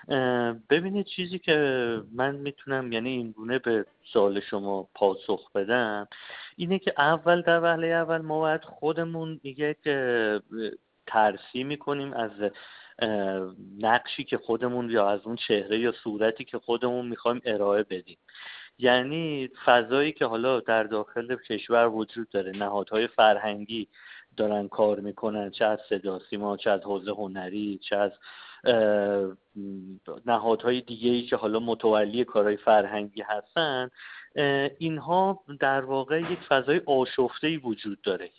ببینید چیزی که من میتونم یعنی این گونه به سوال شما پاسخ بدم اینه که در وهله اول ما باید خودمون یک ترسیم کنیم از نقشی که خودمون یا از اون چهره یا صورتی که خودمون میخوایم ارائه بدیم. یعنی فضایی که حالا در داخل کشور وجود داره، نهادهای فرهنگی دارن کار میکنن، چه از صدا سیما، چه از حوزه هنری، چه از نهادهای دیگه‌ای که حالا متولی کارهای فرهنگی هستن، اینها در واقع یک فضای آشفته‌ای وجود داره.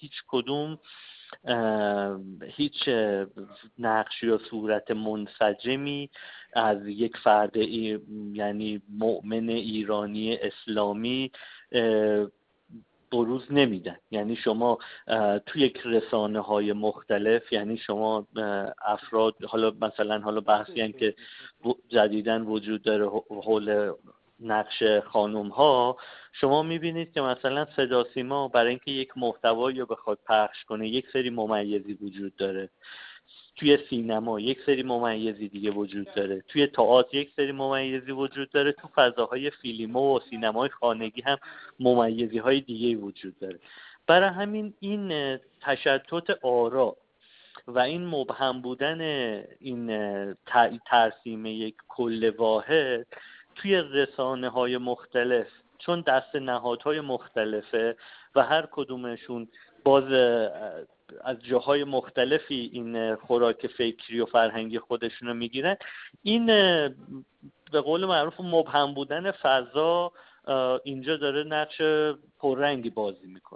هیچ نقش یا صورت منسجمی از یک فرد یعنی مؤمن ایرانی اسلامی بروز نمیدن. یعنی شما تو یک رسانه های مختلف، یعنی شما افراد حالا بحثی هم که جدیداً وجود داره حول نقش خانم ها، شما میبینید که مثلا صدا سیما برای اینکه یک محتوایی رو بخواد پخش کنه یک سری ممیزی وجود داره، توی سینما یک سری ممیزی دیگه وجود داره، توی تئاتر یک سری ممیزی وجود داره، تو فضاهای فیلم و سینمای خانگی هم ممیزی های دیگه وجود داره. برای همین این تشتت آرا و این مبهم بودن این ترسیم یک کل واحد توی رسانه های مختلف، چون دست نهادهای مختلفه و هر کدومشون باز از جاهای مختلفی این خوراک فکری و فرهنگی خودشونو میگیرن، این به قول معروف مبهم بودن فضا اینجا داره نقش پررنگی بازی میکنه.